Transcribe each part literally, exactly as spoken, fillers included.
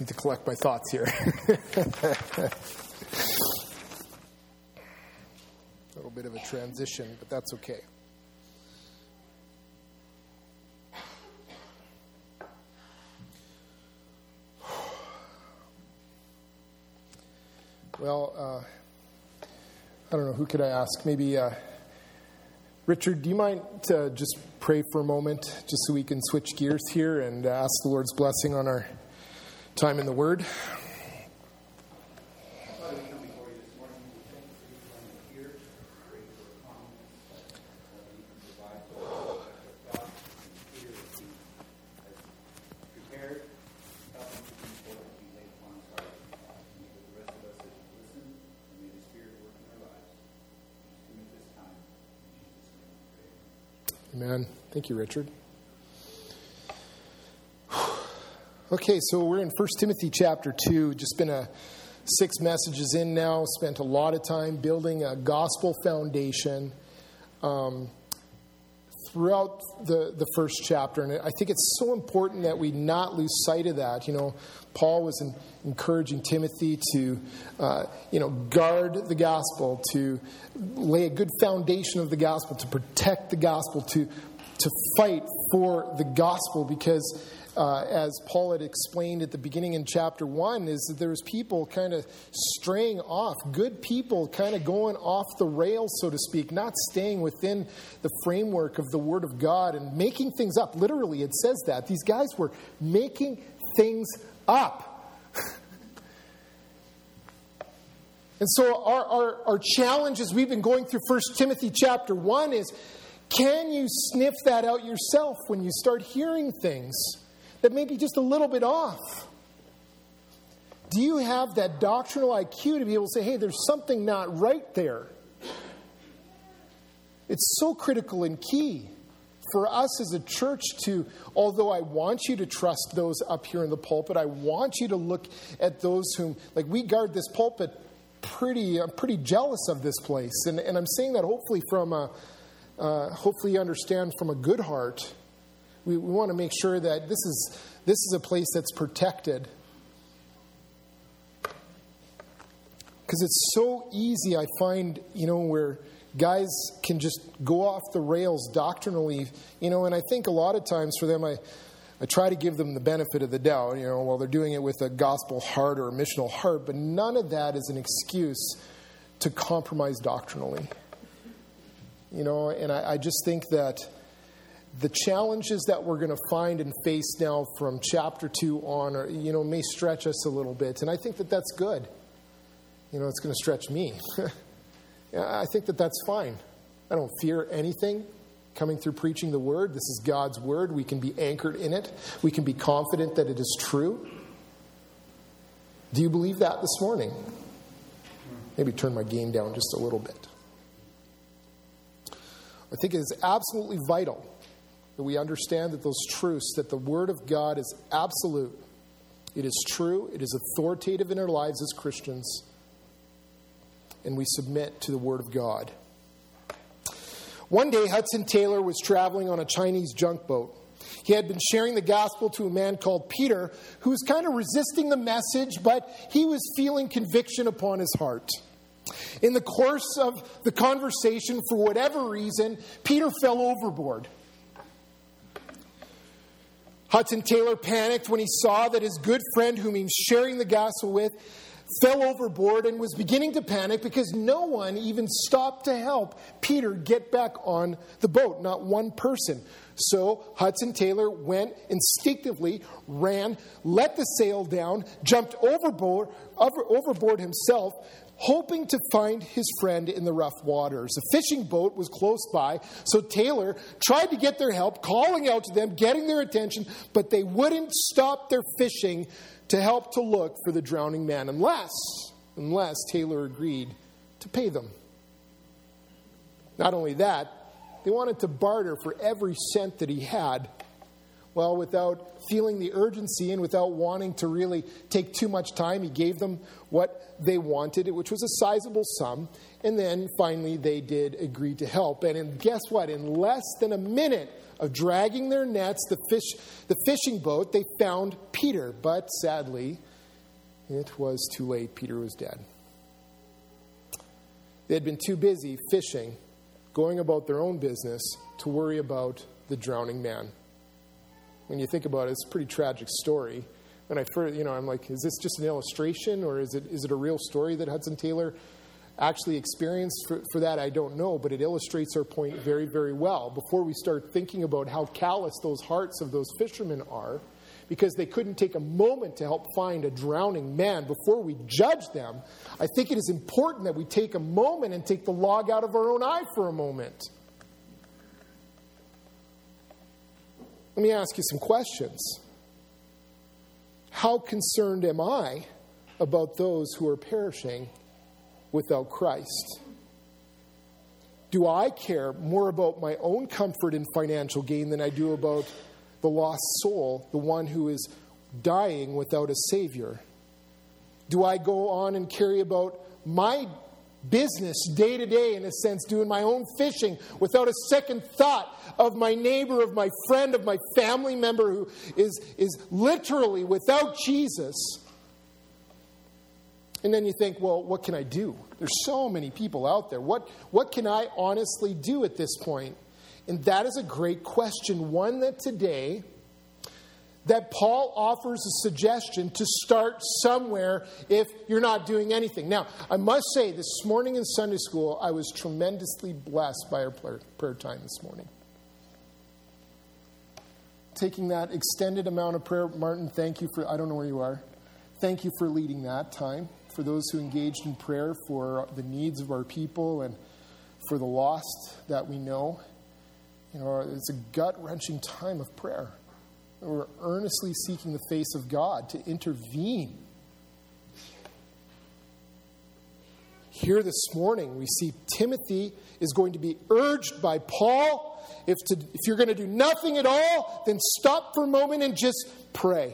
need to collect my thoughts here. A little bit of a transition, but that's okay. Well, uh, I don't know, who could I ask? Maybe uh, Richard, do you mind to just pray for a moment, just so we can switch gears here and ask the Lord's blessing on our time in the Word? Amen. Thank you, Richard. Okay, so we're in First Timothy chapter two. Just been a six messages in now. Spent a lot of time building a gospel foundation um, throughout the, the first chapter. And I think it's so important that we not lose sight of that. You know, Paul was in, encouraging Timothy to, uh, you know, guard the gospel, to lay a good foundation of the gospel, to protect the gospel, to to fight for the gospel, because uh, as Paul had explained at the beginning in chapter one, is that there's people kind of straying off, good people kind of going off the rails, so to speak, not staying within the framework of the Word of God and making things up. Literally, it says that. These guys were making things up. And so our, our, our challenge as we've been going through First Timothy chapter one is, can you sniff that out yourself when you start hearing things that may be just a little bit off? Do you have that doctrinal I Q to be able to say, hey, there's something not right there? It's so critical and key for us as a church to, although I want you to trust those up here in the pulpit, I want you to look at those whom, like we guard this pulpit pretty, I'm pretty jealous of this place. And, and I'm saying that hopefully from a, Uh, hopefully you understand from a good heart. We, we want to make sure that this is this is a place that's protected. Because it's so easy, I find, you know, where guys can just go off the rails doctrinally, you know, and I think a lot of times for them, I, I try to give them the benefit of the doubt, you know, while they're doing it with a gospel heart or a missional heart, but none of that is an excuse to compromise doctrinally. You know, and I, I just think that the challenges that we're going to find and face now from chapter two on, are, you know, may stretch us a little bit. And I think that that's good. You know, it's going to stretch me. I think that that's fine. I don't fear anything coming through preaching the Word. This is God's Word. We can be anchored in it. We can be confident that it is true. Do you believe that this morning? Maybe turn my gain down just a little bit. I think it is absolutely vital that we understand that those truths, that the Word of God is absolute. It is true. It is authoritative in our lives as Christians. And we submit to the Word of God. One day, Hudson Taylor was traveling on a Chinese junk boat. He had been sharing the gospel to a man called Peter, who was kind of resisting the message, but he was feeling conviction upon his heart. In the course of the conversation, for whatever reason, Peter fell overboard. Hudson Taylor panicked when he saw that his good friend, whom he was sharing the gospel with, fell overboard and was beginning to panic because no one even stopped to help Peter get back on the boat, not one person. So Hudson Taylor went instinctively, ran, let the sail down, jumped overboard, over, overboard himself, hoping to find his friend in the rough waters. A fishing boat was close by, so Taylor tried to get their help, calling out to them, getting their attention, but they wouldn't stop their fishing to help to look for the drowning man, unless, unless Taylor agreed to pay them. Not only that, they wanted to barter for every cent that he had. Well, without feeling the urgency and without wanting to really take too much time, he gave them what they wanted, which was a sizable sum. And then finally they did agree to help. And in, guess what? In less than a minute of dragging their nets, the fish, the fishing boat, they found Peter. But sadly, it was too late. Peter was dead. They had been too busy fishing, going about their own business, to worry about the drowning man. When you think about it, it's a pretty tragic story. When I first, you know, I'm like, is this just an illustration, or is it is it a real story that Hudson Taylor actually experienced? For, for that, I don't know, but it illustrates our point very, very well. Before we start thinking about how callous those hearts of those fishermen are, because they couldn't take a moment to help find a drowning man, before we judge them, I think it is important that we take a moment and take the log out of our own eye for a moment. Let me ask you some questions. How concerned am I about those who are perishing without Christ? Do I care more about my own comfort and financial gain than I do about the lost soul, the one who is dying without a Savior? Do I go on and carry about my business day to day, in a sense, doing my own fishing without a second thought of my neighbor, of my friend, of my family member who is, is literally without Jesus? And then you think, well, what can I do? There's so many people out there. What, what can I honestly do at this point? And that is a great question, one that today, that Paul offers a suggestion to start somewhere if you're not doing anything. Now, I must say, this morning in Sunday school, I was tremendously blessed by our prayer time this morning. Taking that extended amount of prayer, Martin, thank you for, I don't know where you are, thank you for leading that time. For those who engaged in prayer for the needs of our people and for the lost that we know. You know, it's a gut-wrenching time of prayer. We're earnestly seeking the face of God to intervene. Here this morning, we see Timothy is going to be urged by Paul, if, to, if you're going to do nothing at all, then stop for a moment and just pray.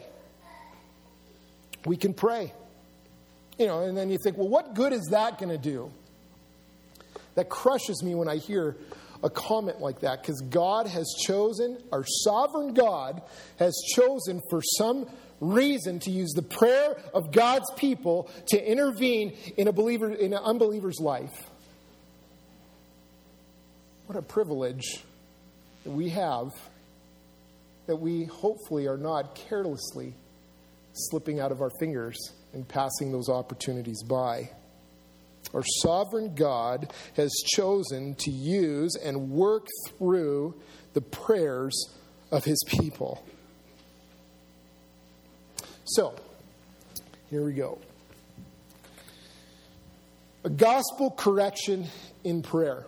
We can pray. You know, and then you think, well, what good is that going to do? That crushes me when I hear a comment like that, because God has chosen, our sovereign God has chosen for some reason to use the prayer of God's people to intervene in a believer, in an unbeliever's life. What a privilege that we have, that we hopefully are not carelessly slipping out of our fingers and passing those opportunities by. Our sovereign God has chosen to use and work through the prayers of his people. So, here we go. A gospel correction in prayer.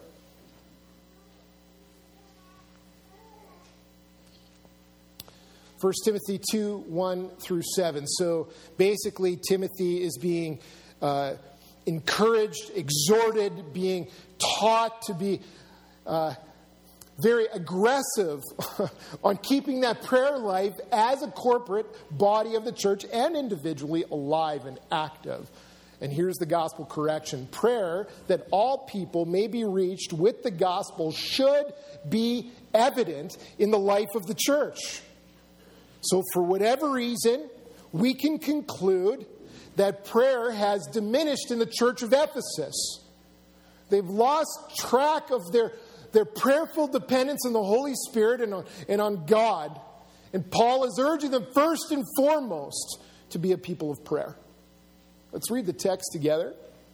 First Timothy two, one through seven. So basically, Timothy is being uh, encouraged, exhorted, being taught to be uh, very aggressive on keeping that prayer life as a corporate body of the church and individually alive and active. And here's the gospel correction. Prayer that all people may be reached with the gospel should be evident in the life of the church. So for whatever reason, we can conclude that prayer has diminished in the church of Ephesus. They've lost track of their, their prayerful dependence on the Holy Spirit and on, and on God. And Paul is urging them first and foremost to be a people of prayer. Let's read the text together.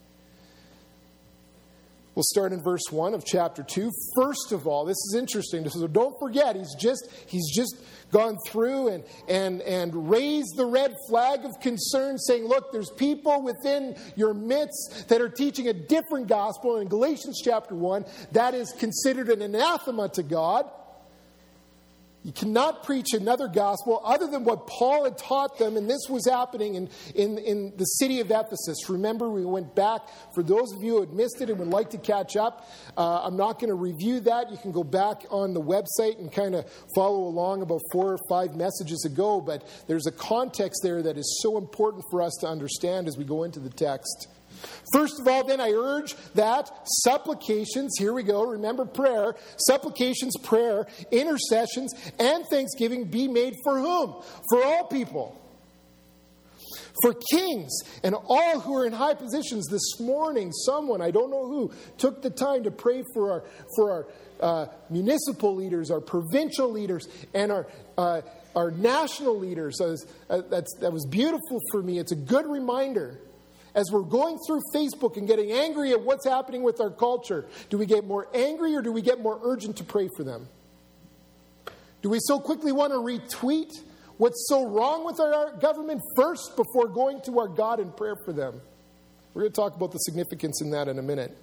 We'll start in verse one of chapter two. First of all, this is interesting. So don't forget, he's just he's just gone through and, and, and raised the red flag of concern, saying, look, there's people within your midst that are teaching a different gospel. In Galatians chapter one, that is considered an anathema to God. You cannot preach another gospel other than what Paul had taught them, and this was happening in, in, in the city of Ephesus. Remember, we went back. For those of you who had missed it and would like to catch up, uh, I'm not going to review that. You can go back on the website and kind of follow along about four or five messages ago, but there's a context there that is so important for us to understand as we go into the text. First of all, then, I urge that supplications, here we go, remember prayer, supplications, prayer, intercessions, and thanksgiving be made for whom? For all people. For kings and all who are in high positions. This morning, someone, I don't know who, took the time to pray for our for our uh, municipal leaders, our provincial leaders, and our uh, our national leaders. That was, uh, that's, that was beautiful for me. It's a good reminder. As we're going through Facebook and getting angry at what's happening with our culture, do we get more angry or do we get more urgent to pray for them? Do we so quickly want to retweet what's so wrong with our government first before going to our God in prayer for them? We're going to talk about the significance in that in a minute.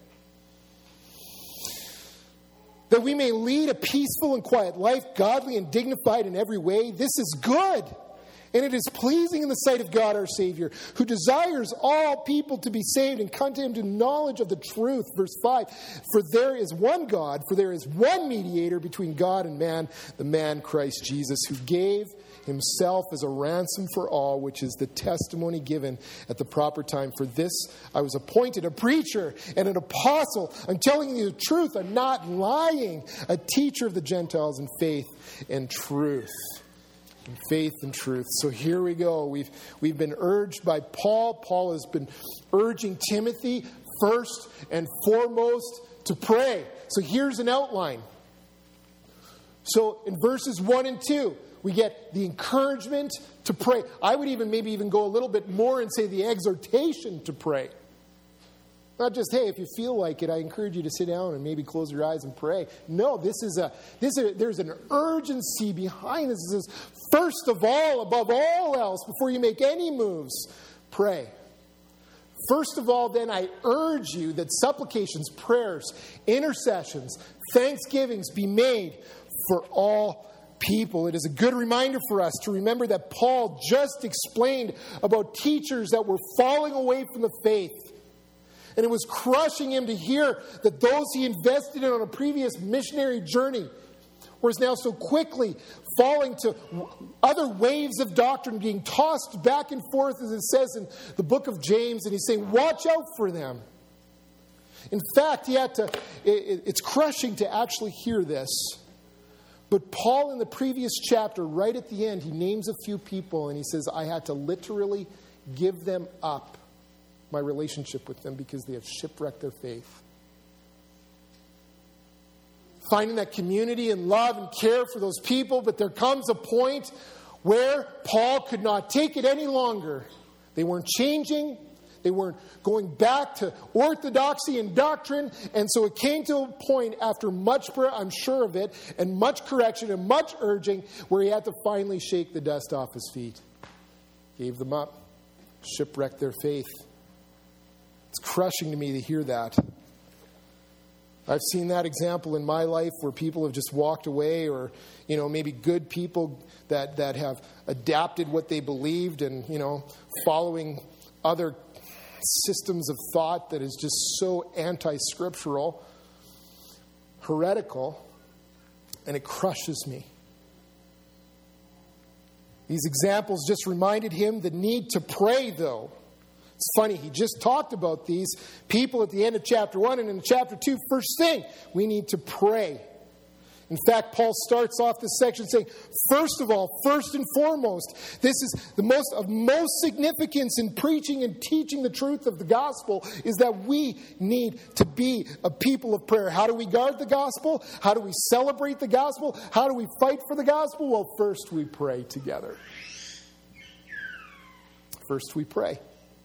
That we may lead a peaceful and quiet life, godly and dignified in every way. This is good. And it is pleasing in the sight of God our Savior, who desires all people to be saved and come to Him to knowledge of the truth. Verse five, for there is one God, for there is one mediator between God and man, the man Christ Jesus, who gave Himself as a ransom for all, which is the testimony given at the proper time. For this I was appointed a preacher and an apostle. I'm telling you the truth. I'm not lying. A teacher of the Gentiles in faith and truth. In faith and truth. So here we go. We've we've been urged by Paul. Paul has been urging Timothy first and foremost to pray. So here's an outline. So in verses one and two, we get the encouragement to pray. I would even maybe even go a little bit more and say the exhortation to pray. Not just, hey, if you feel like it, I encourage you to sit down and maybe close your eyes and pray. No, this is a this is a, there's an urgency behind this. It says, first of all, above all else, before you make any moves, pray. First of all, then, I urge you that supplications, prayers, intercessions, thanksgivings be made for all people. It is a good reminder for us to remember that Paul just explained about teachers that were falling away from the faith. And it was crushing him to hear that those he invested in on a previous missionary journey was now so quickly falling to other waves of doctrine, being tossed back and forth, as it says in the book of James. And he's saying, watch out for them. In fact, he had to, it, it's crushing to actually hear this. But Paul, in the previous chapter, right at the end, he names a few people and he says, I had to literally give them up, my relationship with them, because they have shipwrecked their faith. Finding that community and love and care for those people, but there comes a point where Paul could not take it any longer. They weren't changing. They weren't going back to orthodoxy and doctrine. And so it came to a point after much prayer, I'm sure of it, and much correction and much urging, where he had to finally shake the dust off his feet. Gave them up. Shipwrecked their faith. It's crushing to me to hear that. I've seen that example in my life where people have just walked away, or, you know, maybe good people that, that have adapted what they believed and, you know, following other systems of thought that is just so anti-scriptural, heretical, and it crushes me. These examples just reminded him the need to pray, though. It's funny, he just talked about these people at the end of chapter one, and in chapter two, first thing, we need to pray. In fact, Paul starts off this section saying, first of all, first and foremost, this is the most of most significance in preaching and teaching the truth of the gospel, is that we need to be a people of prayer. How do we guard the gospel? How do we celebrate the gospel? How do we fight for the gospel? Well, first we pray together. First we pray.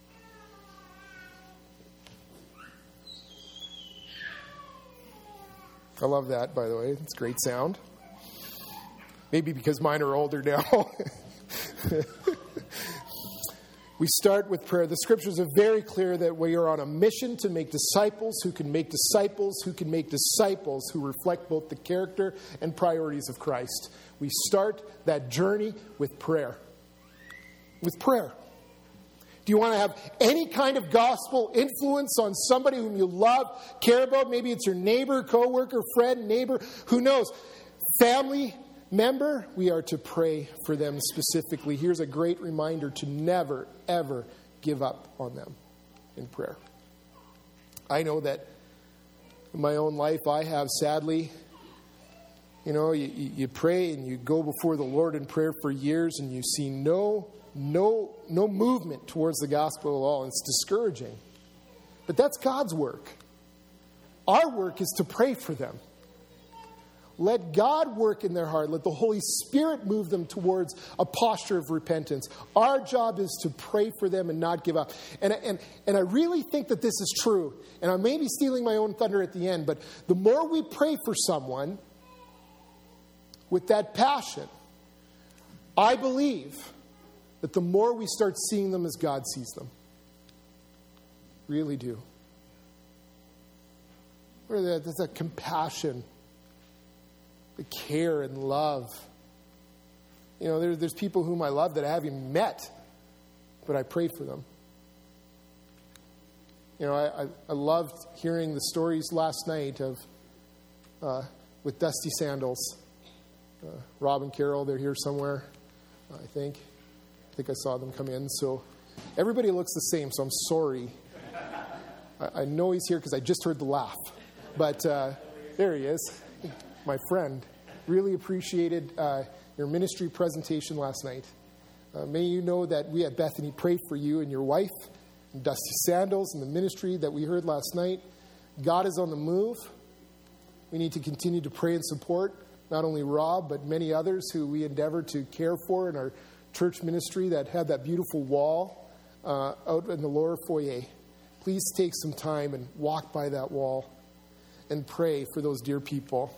I love that, by the way. It's great sound. Maybe because mine are older now. We start with prayer. The scriptures are very clear that we are on a mission to make disciples who can make disciples who can make disciples who reflect both the character and priorities of Christ. We start that journey with prayer. With prayer. Do you want to have any kind of gospel influence on somebody whom you love, care about? Maybe it's your neighbor, coworker, friend, neighbor, who knows? Family member, we are to pray for them specifically. Here's a great reminder to never, ever give up on them in prayer. I know that in my own life I have, sadly, you know, you, you pray and you go before the Lord in prayer for years and you see no no, no movement towards the gospel at all. And it's discouraging. But that's God's work. Our work is to pray for them. Let God work in their heart. Let the Holy Spirit move them towards a posture of repentance. Our job is to pray for them and not give up. And, and, and I really think that this is true. And I may be stealing my own thunder at the end, but the more we pray for someone with that passion, I believe that the more we start seeing them as God sees them. Really do. Where there's that compassion, the care and love. You know, there, there's people whom I love that I haven't even met, but I pray for them. You know, I, I, I loved hearing the stories last night of uh, with Dusty Sandals. Uh, Rob and Carol, they're here somewhere, I think. I think I saw them come in. So everybody looks the same, so I'm sorry. I, I know he's here because I just heard the laugh. But uh, there he is. My friend, really appreciated uh, your ministry presentation last night. Uh, may you know that we at Bethany pray for you and your wife, and Dusty Sandals, and the ministry that we heard last night. God is on the move. We need to continue to pray and support not only Rob, but many others who we endeavor to care for in our church ministry that had that beautiful wall uh, out in the lower foyer. Please take some time and walk by that wall and pray for those dear people.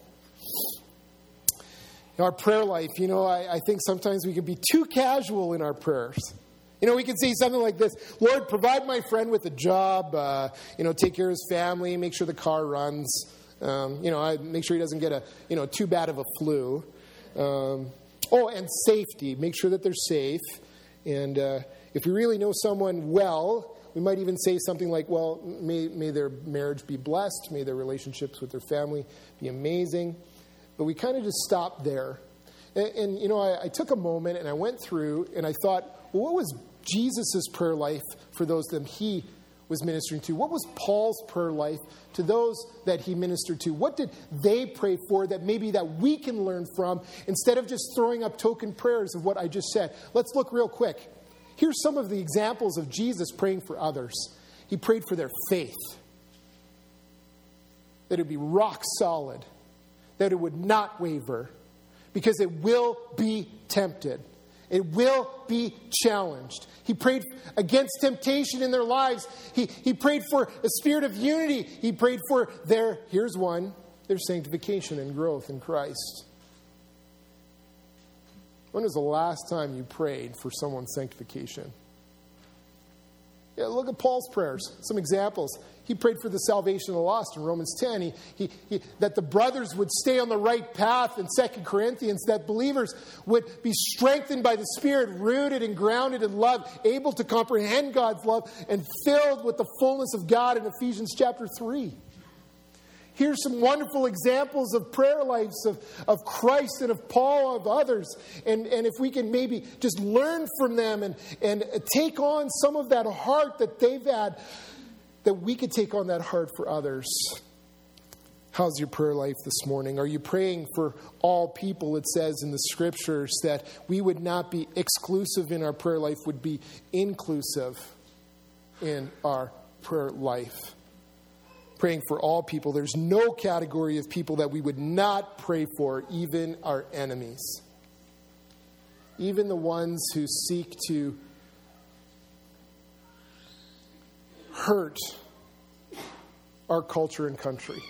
In our prayer life, you know, I, I think sometimes we can be too casual in our prayers. You know, we can say something like this: Lord, provide my friend with a job, uh, you know, take care of his family, make sure the car runs, um, you know, I make sure he doesn't get a, you know, too bad of a flu. Um, oh, and safety, make sure that they're safe. And uh, if we really know someone well, we might even say something like, well, may, may their marriage be blessed, may their relationships with their family be amazing. But we kind of just stopped there. And, and you know, I, I took a moment and I went through and I thought, well, what was Jesus' prayer life for those that he was ministering to? What was Paul's prayer life to those that he ministered to? What did they pray for that maybe that we can learn from instead of just throwing up token prayers of what I just said? Let's look real quick. Here's some of the examples of Jesus praying for others. He prayed for their faith, that it would be rock solid, that it would not waver, because it will be tempted. It will be challenged. He prayed against temptation in their lives. He, he prayed for a spirit of unity. He prayed for their, here's one, their sanctification and growth in Christ. When was the last time you prayed for someone's sanctification? Yeah, look at Paul's prayers. Some examples. He prayed for the salvation of the lost in Romans ten. He, he, he, that the brothers would stay on the right path in Second Corinthians. That believers would be strengthened by the Spirit, rooted and grounded in love, able to comprehend God's love, and filled with the fullness of God in Ephesians chapter three. Here's some wonderful examples of prayer lives of, of Christ and of Paul, of others. And, and if we can maybe just learn from them and, and take on some of that heart that they've had, that we could take on that heart for others. How's your prayer life this morning? Are you praying for all people? It says in the scriptures that we would not be exclusive in our prayer life, would be inclusive in our prayer life. Praying for all people. There's no category of people that we would not pray for, even our enemies. Even the ones who seek to hurt our culture and country.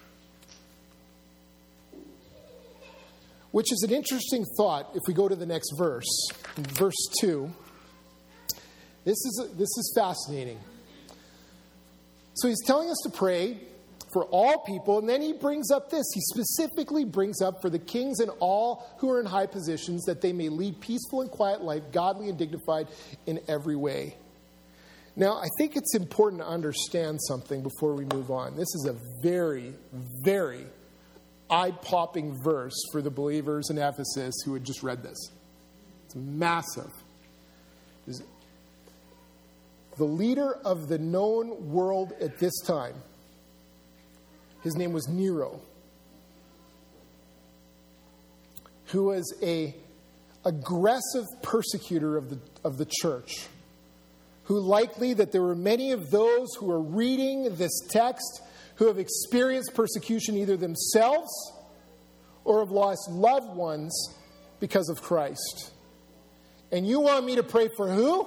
Which is an interesting thought if we go to the next verse. In verse two. This is, this is fascinating. So he's telling us to pray for all people, and then he brings up this. He specifically brings up for the kings and all who are in high positions, that they may lead peaceful and quiet life, godly and dignified in every way. Now, I think it's important to understand something before we move on. This is a very, very eye-popping verse for the believers in Ephesus who had just read this. It's massive. It's the leader of the known world at this time, his name was Nero, who was a aggressive persecutor of the, of the church, who likely that there were many of those who are reading this text who have experienced persecution either themselves or have lost loved ones because of Christ. And you want me to pray for who?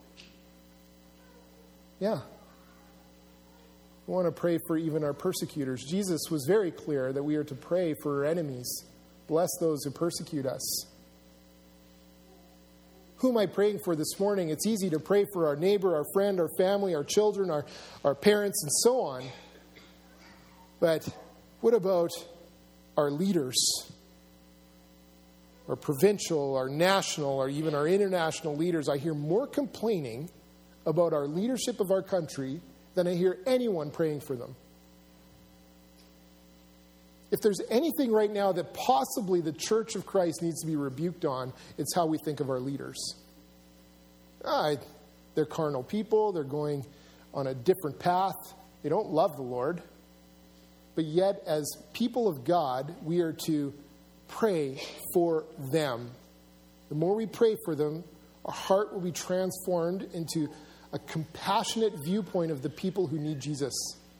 Yeah. We want to pray for even our persecutors. Jesus was very clear that we are to pray for our enemies. Bless those who persecute us. Who am I praying for this morning? It's easy to pray for our neighbor, our friend, our family, our children, our, our parents, and so on. But what about our leaders? Our provincial, our national, or even our international leaders? I hear more complaining about our leadership of our country than I hear anyone praying for them. If there's anything right now that possibly the Church of Christ needs to be rebuked on, it's how we think of our leaders. Ah, they're carnal people. They're going on a different path. They don't love the Lord. But yet, as people of God, we are to pray for them. The more we pray for them, our heart will be transformed into a compassionate viewpoint of the people who need Jesus.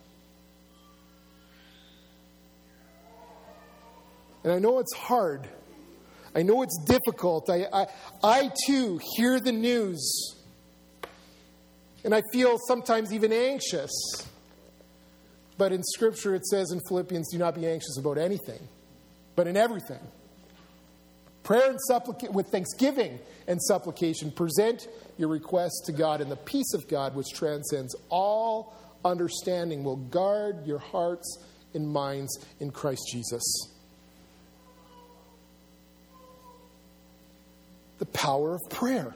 And I know it's hard. I know it's difficult. I, I, I too hear the news. And I feel sometimes even anxious. But in Scripture it says in Philippians, do not be anxious about anything, but in everything. Prayer and supplication, with thanksgiving and supplication, present your requests to God, and the peace of God, which transcends all understanding, will guard your hearts and minds in Christ Jesus. The power of prayer.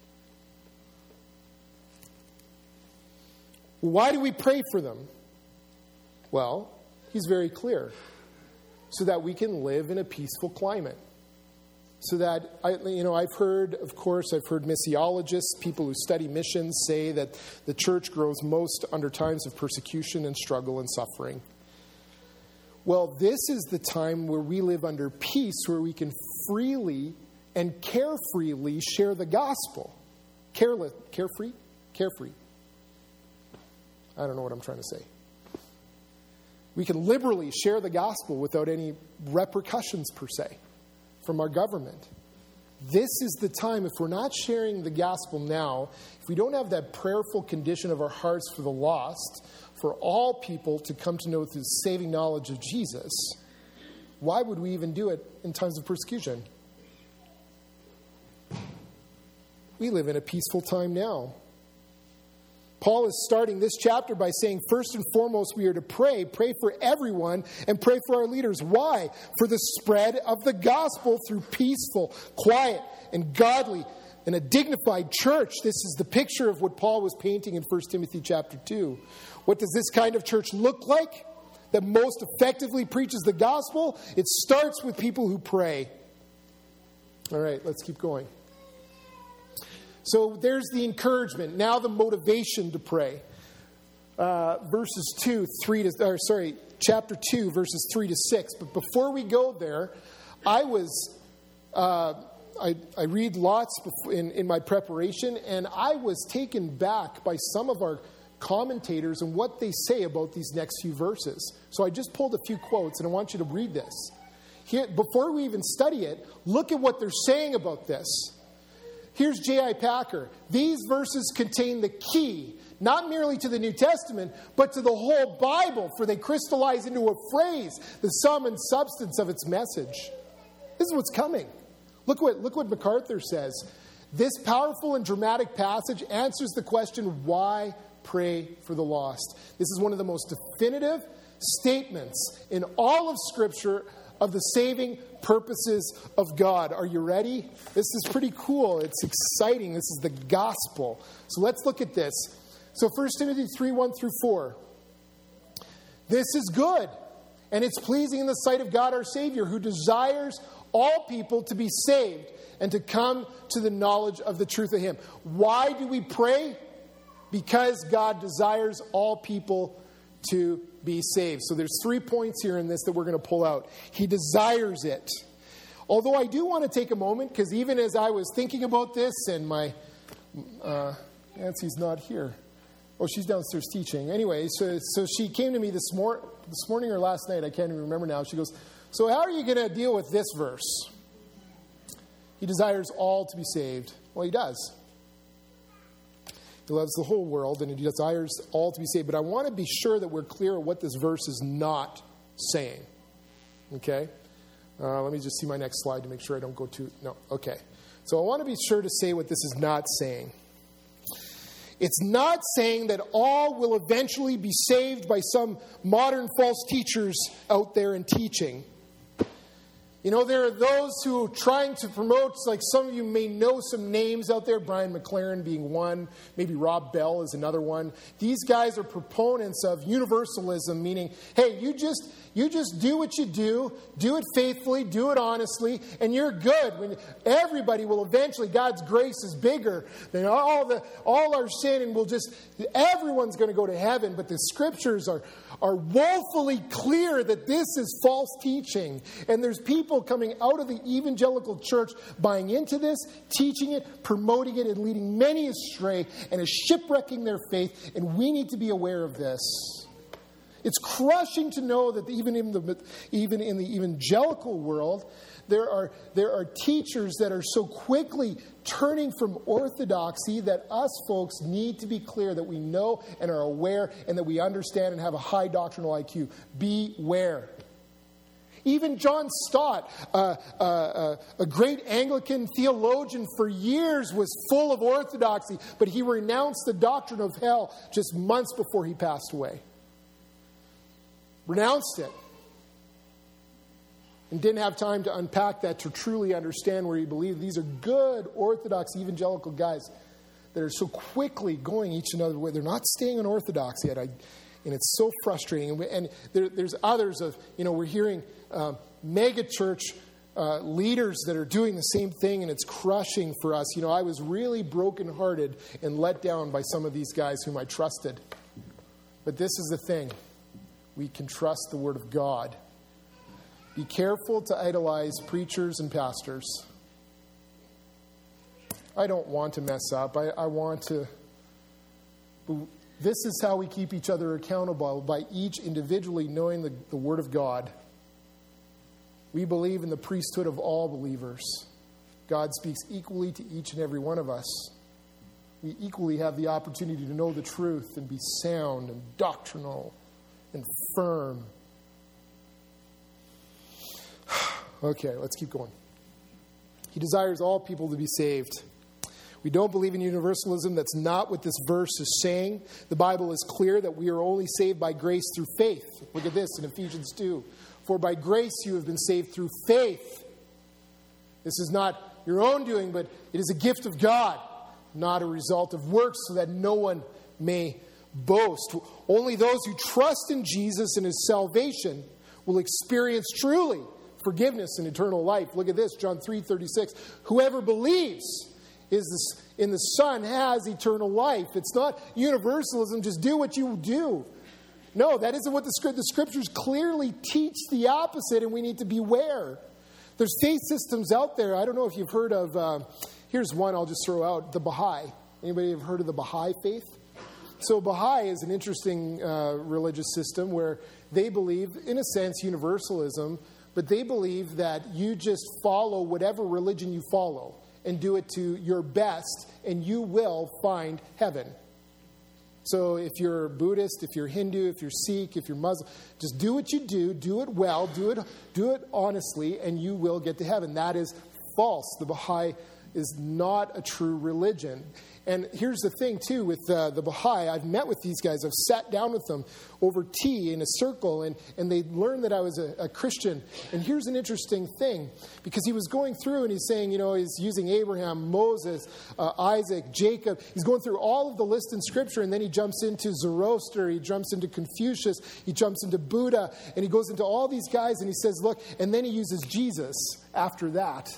Why do we pray for them? Well, he's very clear. So that we can live in a peaceful climate. So that, I, you know, I've heard, of course, I've heard missiologists, people who study missions, say that the church grows most under times of persecution and struggle and suffering. Well, this is the time where we live under peace, where we can freely and carefreely share the gospel. Careless, carefree? Carefree. I don't know what I'm trying to say. We can liberally share the gospel without any repercussions per se from our government. This is the time, if we're not sharing the gospel now, if we don't have that prayerful condition of our hearts for the lost, for all people to come to know the saving knowledge of Jesus, why would we even do it in times of persecution? We live in a peaceful time now. Paul is starting this chapter by saying, first and foremost, we are to pray. Pray for everyone and pray for our leaders. Why? For the spread of the gospel through peaceful, quiet, and godly, and a dignified church. This is the picture of what Paul was painting in First Timothy chapter two. What does this kind of church look like that most effectively preaches the gospel? It starts with people who pray. All right, let's keep going. So there's the encouragement. Now the motivation to pray. Uh, verses two, three to, or sorry, chapter two, verses three to six. But before we go there, I was, uh, I, I read lots in, in my preparation, and I was taken back by some of our commentators and what they say about these next few verses. So I just pulled a few quotes, and I want you to read this. Here, before we even study it, look at what they're saying about this. Here's J I Packer. These verses contain the key, not merely to the New Testament, but to the whole Bible, for they crystallize into a phrase, the sum and substance of its message. This is what's coming. Look what, look what MacArthur says. This powerful and dramatic passage answers the question, why pray for the lost? This is one of the most definitive statements in all of Scripture of the saving purposes of God. Are you ready? This is pretty cool. It's exciting. This is the gospel. So let's look at this. So First Timothy three, one through four. This is good, and it's pleasing in the sight of God our Savior, who desires all people to be saved and to come to the knowledge of the truth of Him. Why do we pray? Because God desires all people to be saved. So there's three points here in this that we're going to pull out. He desires it. Although I do want to take a moment, because even as I was thinking about this, and my, uh, Nancy's not here. Oh, she's downstairs teaching. Anyway, so so she came to me this, mor- this morning or last night, I can't even remember now. She goes, so how are you going to deal with this verse? He desires all to be saved. Well, he does. He loves the whole world, and he desires all to be saved. But I want to be sure that we're clear on what this verse is not saying. Okay? Uh, let me just see my next slide to make sure I don't go too... No, okay. So I want to be sure to say what this is not saying. It's not saying that all will eventually be saved by some modern false teachers out there and teaching. You know, there are those who are trying to promote, like some of you may know some names out there, Brian McLaren being one, maybe Rob Bell is another one. These guys are proponents of universalism, meaning, hey, you just you just do what you do, do it faithfully, do it honestly, and you're good. When everybody will eventually, God's grace is bigger than all the all our sin, and we'll just everyone's going to go to heaven. But the scriptures are are woefully clear that this is false teaching. And there's people coming out of the evangelical church buying into this, teaching it, promoting it, and leading many astray, and is shipwrecking their faith. And we need to be aware of this. It's crushing to know that even in the even in the evangelical world, there are there are teachers that are so quickly turning from orthodoxy that us folks need to be clear that we know and are aware and that we understand and have a high doctrinal I Q. Beware. Even John Stott, uh, uh, uh, a great Anglican theologian for years, was full of orthodoxy, but he renounced the doctrine of hell just months before he passed away. Renounced it. And didn't have time to unpack that to truly understand where he believed. These are good Orthodox evangelical guys that are so quickly going each another way. They're not staying on Orthodox yet. I, and it's so frustrating. And, we, and there, there's others of, you know, we're hearing uh, mega church uh, leaders that are doing the same thing, and it's crushing for us. You know, I was really brokenhearted and let down by some of these guys whom I trusted. But this is the thing. We can trust the Word of God. Be careful to idolize preachers and pastors. I don't want to mess up. I, I want to... This is how we keep each other accountable, by each individually knowing the, the Word of God. We believe in the priesthood of all believers. God speaks equally to each and every one of us. We equally have the opportunity to know the truth and be sound and doctrinal and firm. Okay, let's keep going. He desires all people to be saved. We don't believe in universalism. That's not what this verse is saying. The Bible is clear that we are only saved by grace through faith. Look at this in Ephesians two. For by grace you have been saved through faith. This is not your own doing, but it is a gift of God, not a result of works, so that no one may boast. Only those who trust in Jesus and His salvation will experience truly forgiveness and eternal life. Look at this, John three thirty-six. Whoever believes is this, in the Son has eternal life. It's not universalism, just do what you do. No, that isn't what the, the Scriptures clearly teach the opposite, and we need to beware. There's faith systems out there. I don't know if you've heard of, uh, here's one I'll just throw out, the Baha'i. Anybody have heard of the Baha'i faith? So Baha'i is an interesting uh, religious system where they believe, in a sense, universalism, but they believe that you just follow whatever religion you follow and do it to your best, and you will find heaven. So if you're Buddhist, if you're Hindu, if you're Sikh, if you're Muslim, just do what you do, do it well, do it, do it honestly, and you will get to heaven. That is false. The Baha'i is not a true religion. And here's the thing, too, with uh, the Baha'i. I've met with these guys. I've sat down with them over tea in a circle, and, and they learned that I was a, a Christian. And here's an interesting thing, because he was going through and he's saying, you know, he's using Abraham, Moses, uh, Isaac, Jacob. He's going through all of the list in Scripture, and then he jumps into Zoroaster, he jumps into Confucius, he jumps into Buddha, and he goes into all these guys, and he says, look, and then he uses Jesus after that.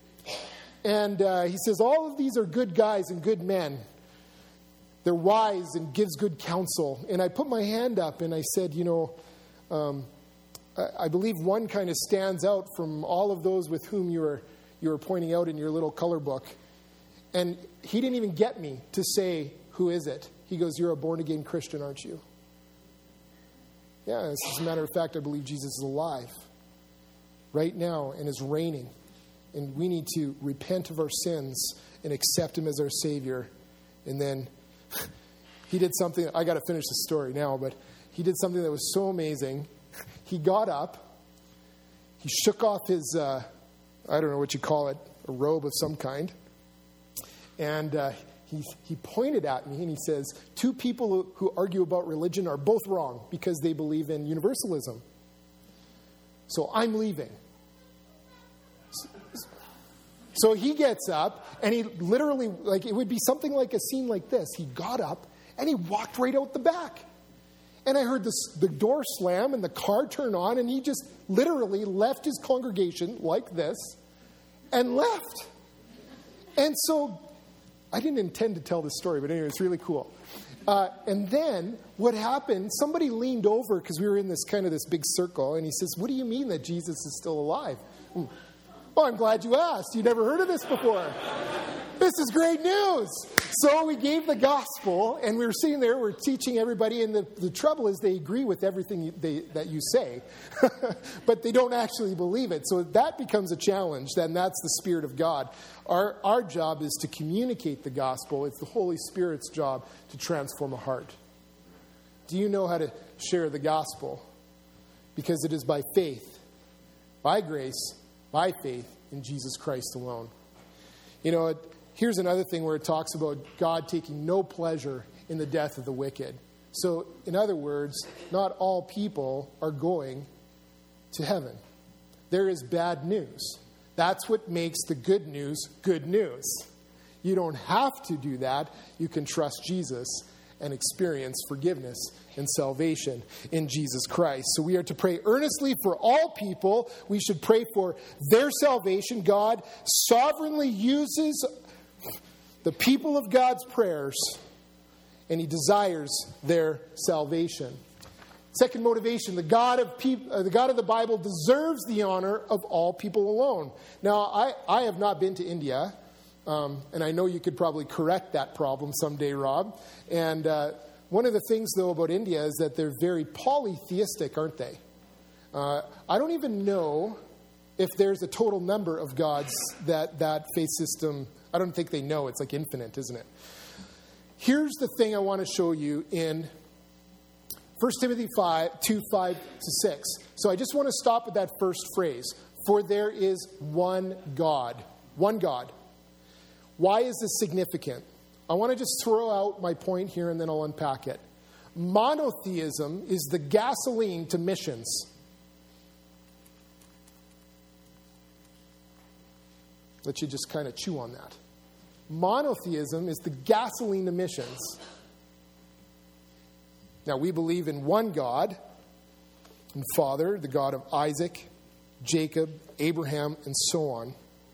And uh, he says, all of these are good guys and good men. They're wise and gives good counsel. And I put my hand up and I said, you know, um, I believe one kind of stands out from all of those with whom you were, you were pointing out in your little color book. And he didn't even get me to say, who is it? He goes, you're a born-again Christian, aren't you? Yeah, as a matter of fact, I believe Jesus is alive right now and is reigning. And we need to repent of our sins and accept him as our Savior. And then he did something, I got to finish the story now, but he did something that was so amazing. He got up, he shook off his, uh, I don't know what you call it, a robe of some kind. And uh, he, he pointed at me and he says, two people who, who argue about religion are both wrong because they believe in universalism. So I'm leaving. So he gets up and he literally, like, it would be something like a scene like this. He got up and he walked right out the back. And I heard the, the door slam and the car turn on, and he just literally left his congregation like this and left. And so I didn't intend to tell this story, but anyway, it's really cool. Uh, and then what happened, somebody leaned over because we were in this kind of this big circle, and he says, what do you mean that Jesus is still alive? Hmm. Oh, I'm glad you asked. You never heard of this before. This is great news. So we gave the gospel, and we were sitting there, we're teaching everybody, and the, the trouble is they agree with everything you, they, that you say, but they don't actually believe it. So that becomes a challenge. Then that's the Spirit of God. Our, our job is to communicate the gospel. It's the Holy Spirit's job to transform a heart. Do you know how to share the gospel? Because it is by faith, by grace, by faith in Jesus Christ alone. You know, it, here's another thing where it talks about God taking no pleasure in the death of the wicked. So, in other words, not all people are going to heaven. There is bad news. That's what makes the good news good news. You don't have to do that. You can trust Jesus and experience forgiveness and salvation in Jesus Christ. So we are to pray earnestly for all people. We should pray for their salvation. God sovereignly uses the people of God's prayers, and he desires their salvation. Second motivation, the God of peop- uh, the God of the Bible deserves the honor of all people alone. Now, I, I have not been to India, um, and I know you could probably correct that problem someday, Rob. And uh, one of the things, though, about India is that they're very polytheistic, aren't they? Uh, I don't even know if there's a total number of gods that that faith system, I don't think they know. It's like infinite, isn't it? Here's the thing I want to show you in First Timothy five, two, five to six. So I just want to stop at that first phrase. For there is one God. One God. Why is this significant? I want to just throw out my point here and then I'll unpack it. Monotheism is the gasoline to missions. Let you just kind of chew on that. Monotheism is the gasoline to missions. Now, we believe in one God and Father, the God of Isaac, Jacob, Abraham, and so on.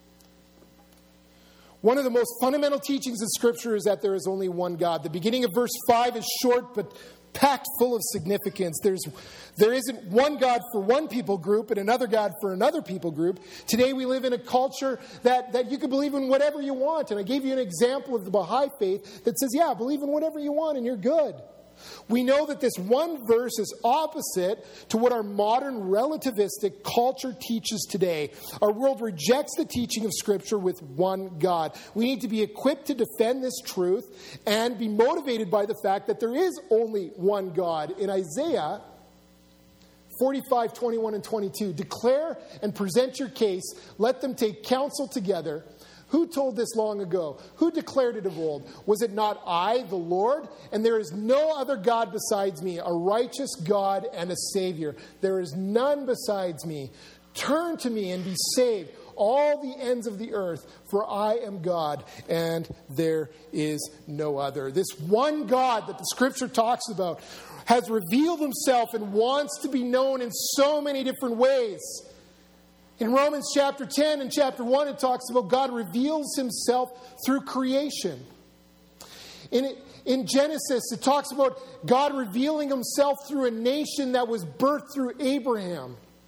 One of the most fundamental teachings of Scripture is that there is only one God. The beginning of verse five is short but packed full of significance. There's, there isn't one God for one people group and another God for another people group. Today we live in a culture that, that you can believe in whatever you want. And I gave you an example of the Baha'i faith that says, yeah, believe in whatever you want and you're good. We know that this one verse is opposite to what our modern relativistic culture teaches today. Our world rejects the teaching of Scripture with one God. We need to be equipped to defend this truth and be motivated by the fact that there is only one God. In Isaiah forty-five, twenty-one, and twenty-two, declare and present your case. Let them take counsel together. Who told this long ago? Who declared it of old? Was it not I, the Lord? And there is no other God besides me, a righteous God and a Savior. There is none besides me. Turn to me and be saved, all the ends of the earth, for I am God, and there is no other. This one God that the Scripture talks about has revealed himself and wants to be known in so many different ways. In Romans chapter ten and chapter one, it talks about God reveals himself through creation. In, in Genesis, it talks about God revealing himself through a nation that was birthed through Abraham.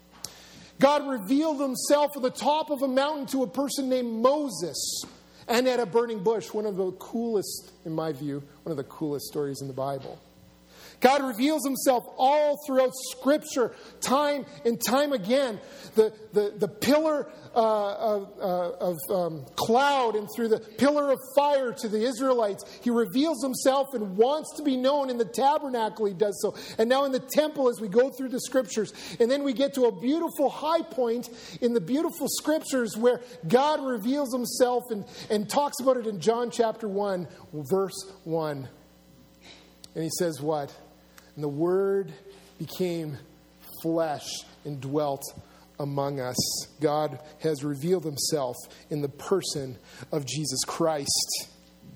God revealed himself at the top of a mountain to a person named Moses and at a burning bush. One of the coolest, in my view, one of the coolest stories in the Bible. God reveals himself all throughout Scripture, time and time again. The, the, the pillar uh, of, uh, of um, cloud and through the pillar of fire to the Israelites. He reveals himself and wants to be known. In the tabernacle he does so. And now in the temple as we go through the Scriptures. And then we get to a beautiful high point in the beautiful Scriptures where God reveals himself and, and talks about it in John chapter one, verse one. And he says what? And the Word became flesh and dwelt among us. God has revealed himself in the person of Jesus Christ.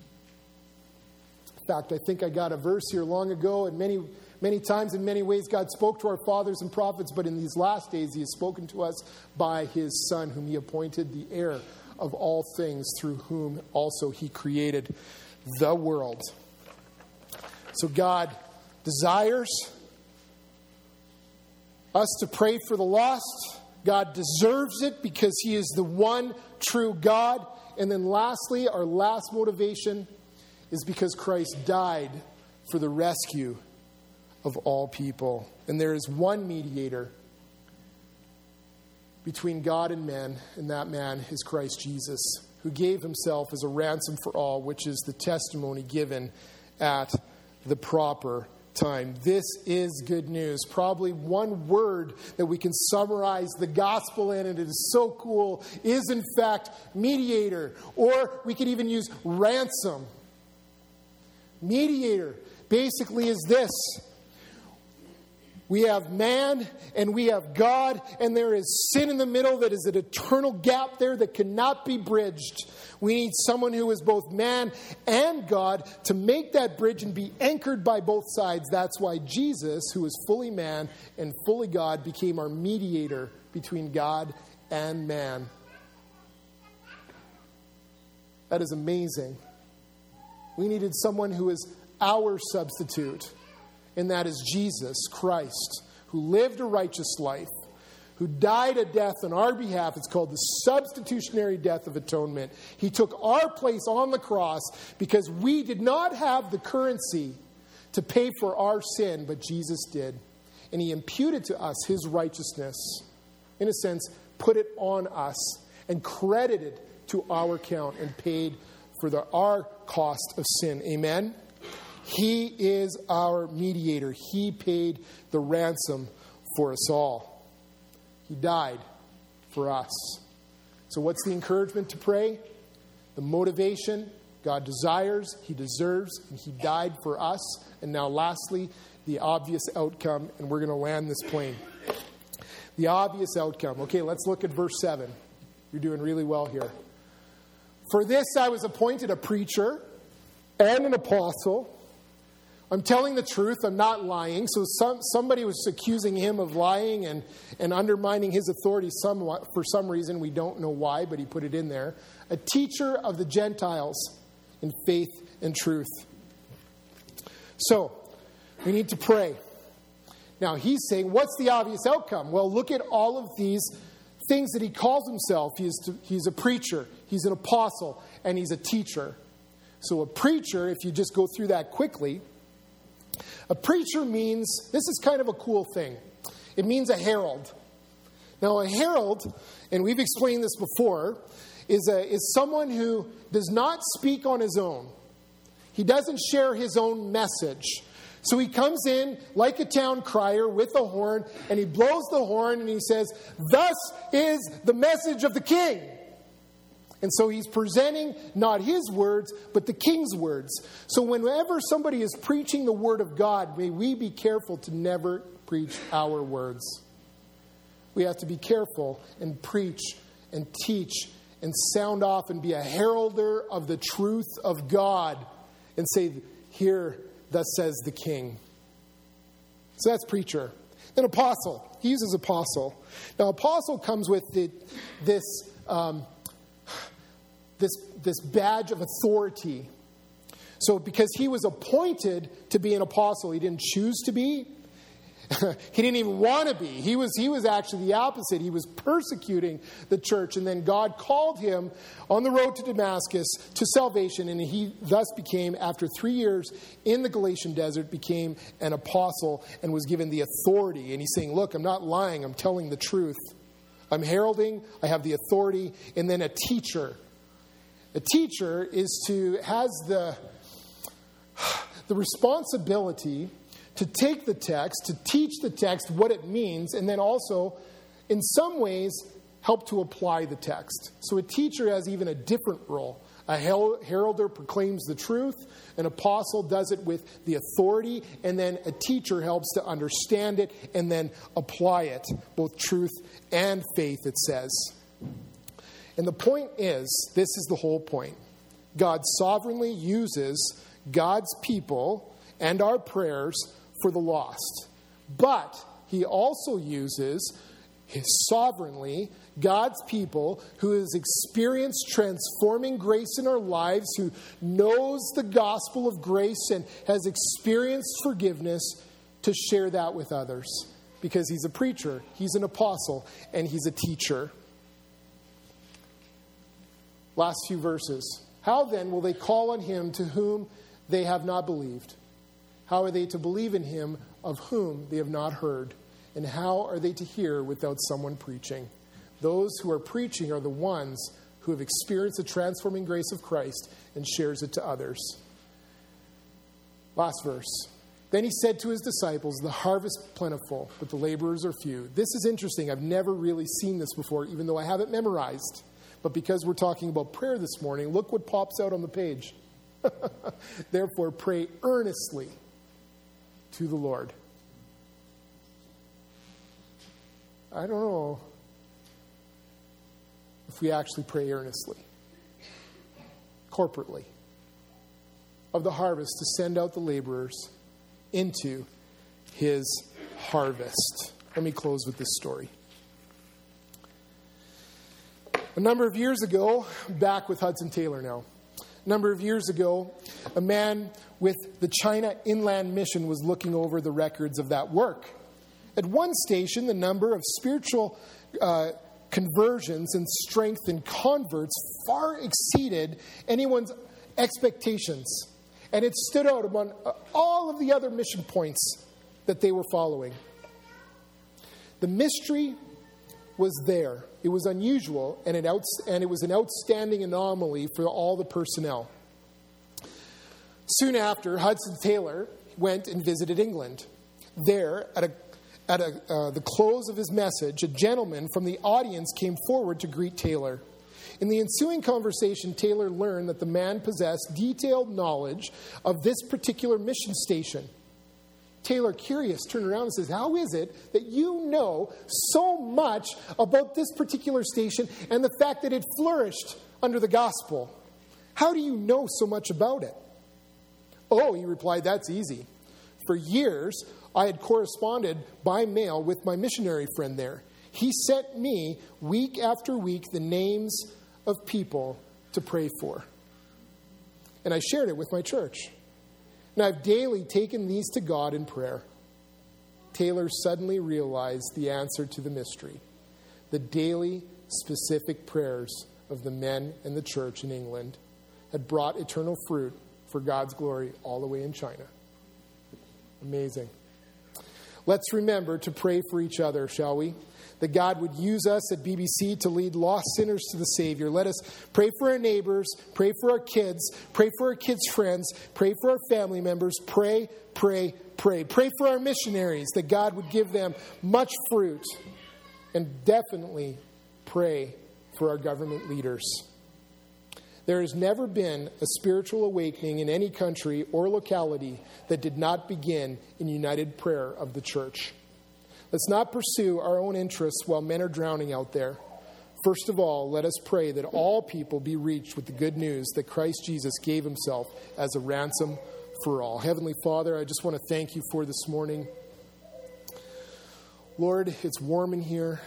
In fact, I think I got a verse here long ago, and many, many times in many ways God spoke to our fathers and prophets, but in these last days he has spoken to us by his Son, whom he appointed the heir of all things, through whom also he created the world. So God desires us to pray for the lost. God deserves it because he is the one true God. And then lastly, our last motivation is because Christ died for the rescue of all people. And there is one mediator between God and men, and that man is Christ Jesus, who gave himself as a ransom for all, which is the testimony given at the proper time. This is good news. Probably one word that we can summarize the gospel in, and it is so cool, is in fact mediator. Or we could even use ransom. Mediator basically is this. We have man and we have God, and there is sin in the middle that is an eternal gap there that cannot be bridged. We need someone who is both man and God to make that bridge and be anchored by both sides. That's why Jesus, who is fully man and fully God, became our mediator between God and man. That is amazing. We needed someone who is our substitute. And that is Jesus Christ, who lived a righteous life, who died a death on our behalf. It's called the substitutionary death of atonement. He took our place on the cross because we did not have the currency to pay for our sin, but Jesus did. And he imputed to us his righteousness, in a sense, put it on us and credited to our account and paid for the, our cost of sin. Amen? He is our mediator. He paid the ransom for us all. He died for us. So what's the encouragement to pray? The motivation, God desires, he deserves, and he died for us. And now lastly, the obvious outcome, and we're going to land this plane. The obvious outcome. Okay, let's look at verse seven. You're doing really well here. For this I was appointed a preacher and an apostle. I'm telling the truth. I'm not lying. So some, somebody was accusing him of lying and, and undermining his authority somewhat, for some reason. We don't know why, but he put it in there. A teacher of the Gentiles in faith and truth. So, we need to pray. Now, he's saying, what's the obvious outcome? Well, look at all of these things that he calls himself. He is to, he's a preacher, he's an apostle, and he's a teacher. So a preacher, if you just go through that quickly, a preacher means, this is kind of a cool thing. It means a herald. Now a herald, and we've explained this before, is, a, is someone who does not speak on his own. He doesn't share his own message. So he comes in like a town crier with a horn, and he blows the horn and he says, "Thus is the message of the king." And so he's presenting not his words, but the king's words. So whenever somebody is preaching the word of God, may we be careful to never preach our words. We have to be careful and preach and teach and sound off and be a heralder of the truth of God and say, "Here, thus says the king." So that's preacher. Then apostle. He uses apostle. Now apostle comes with the, this... Um, This, this badge of authority. So because he was appointed to be an apostle, he didn't choose to be. He didn't even want to be. He was, he was actually the opposite. He was persecuting the church. And then God called him on the road to Damascus to salvation. And he thus became, after three years in the Galatian desert, became an apostle and was given the authority. And he's saying, look, I'm not lying. I'm telling the truth. I'm heralding. I have the authority. And then a teacher. A teacher is to, has the, the responsibility to take the text, to teach the text what it means, and then also, in some ways, help to apply the text. So a teacher has even a different role. A heralder proclaims the truth. An apostle does it with the authority. And then a teacher helps to understand it and then apply it. Both truth and faith, it says. And the point is, this is the whole point. God sovereignly uses God's people and our prayers for the lost. But he also uses his sovereignly God's people who has experienced transforming grace in our lives, who knows the gospel of grace and has experienced forgiveness, to share that with others. Because he's a preacher, he's an apostle, and he's a teacher. Last few verses. How then will they call on him to whom they have not believed? How are they to believe in him of whom they have not heard? And how are they to hear without someone preaching? Those who are preaching are the ones who have experienced the transforming grace of Christ and shares it to others. Last verse. Then he said to his disciples, the harvest is plentiful, but the laborers are few. This is interesting. I've never really seen this before, even though I have it memorized. But because we're talking about prayer this morning, look what pops out on the page. Therefore, pray earnestly to the Lord. I don't know if we actually pray earnestly, corporately, of the harvest to send out the laborers into his harvest. Let me close with this story. A number of years ago, back with Hudson Taylor now, a number of years ago, a man with the China Inland Mission was looking over the records of that work. At one station, the number of spiritual uh, conversions and strength in converts far exceeded anyone's expectations. And it stood out among all of the other mission points that they were following. The mystery was there. It was unusual, and it, outs- and it was an outstanding anomaly for all the personnel. Soon after, Hudson Taylor went and visited England. There, at a At a, uh, the close of his message, a gentleman from the audience came forward to greet Taylor. In the ensuing conversation, Taylor learned that the man possessed detailed knowledge of this particular mission station. Taylor, curious, turned around and says, how is it that you know so much about this particular station and the fact that it flourished under the gospel? How do you know so much about it? Oh, he replied, that's easy. For years, I had corresponded by mail with my missionary friend there. He sent me, week after week, the names of people to pray for. And I shared it with my church. And I've daily taken these to God in prayer. Taylor suddenly realized the answer to the mystery. The daily, specific prayers of the men in the church in England had brought eternal fruit for God's glory all the way in China. Amazing. Let's remember to pray for each other, shall we? That God would use us at B B C to lead lost sinners to the Savior. Let us pray for our neighbors, pray for our kids, pray for our kids' friends, pray for our family members. Pray, pray, pray. Pray for our missionaries, that God would give them much fruit. And definitely pray for our government leaders. There has never been a spiritual awakening in any country or locality that did not begin in united prayer of the church. Let's not pursue our own interests while men are drowning out there. First of all, let us pray that all people be reached with the good news that Christ Jesus gave himself as a ransom for all. Heavenly Father, I just want to thank you for this morning. Lord, it's warm in here.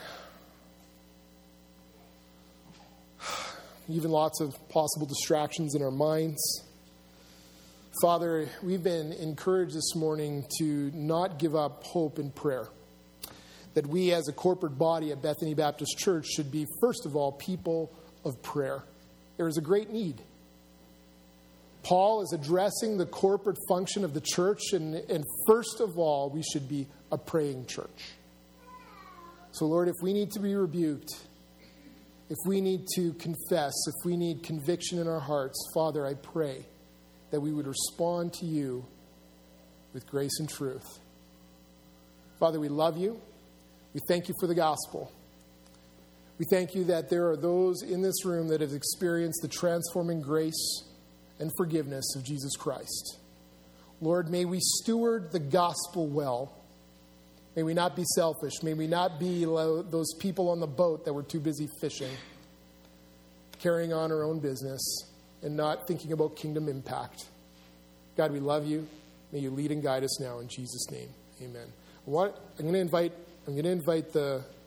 Even lots of possible distractions in our minds. Father, we've been encouraged this morning to not give up hope in prayer. That we as a corporate body at Bethany Baptist Church should be, first of all, people of prayer. There is a great need. Paul is addressing the corporate function of the church, and, and first of all, we should be a praying church. So, Lord, if we need to be rebuked, if we need to confess, if we need conviction in our hearts, Father, I pray that we would respond to you with grace and truth. Father, we love you. We thank you for the gospel. We thank you that there are those in this room that have experienced the transforming grace and forgiveness of Jesus Christ. Lord, may we steward the gospel well. May we not be selfish. May we not be those people on the boat that were too busy fishing, carrying on our own business, and not thinking about kingdom impact. God, we love you. May you lead and guide us now in Jesus' name. Amen. What I'm going to invite, I'm going to invite the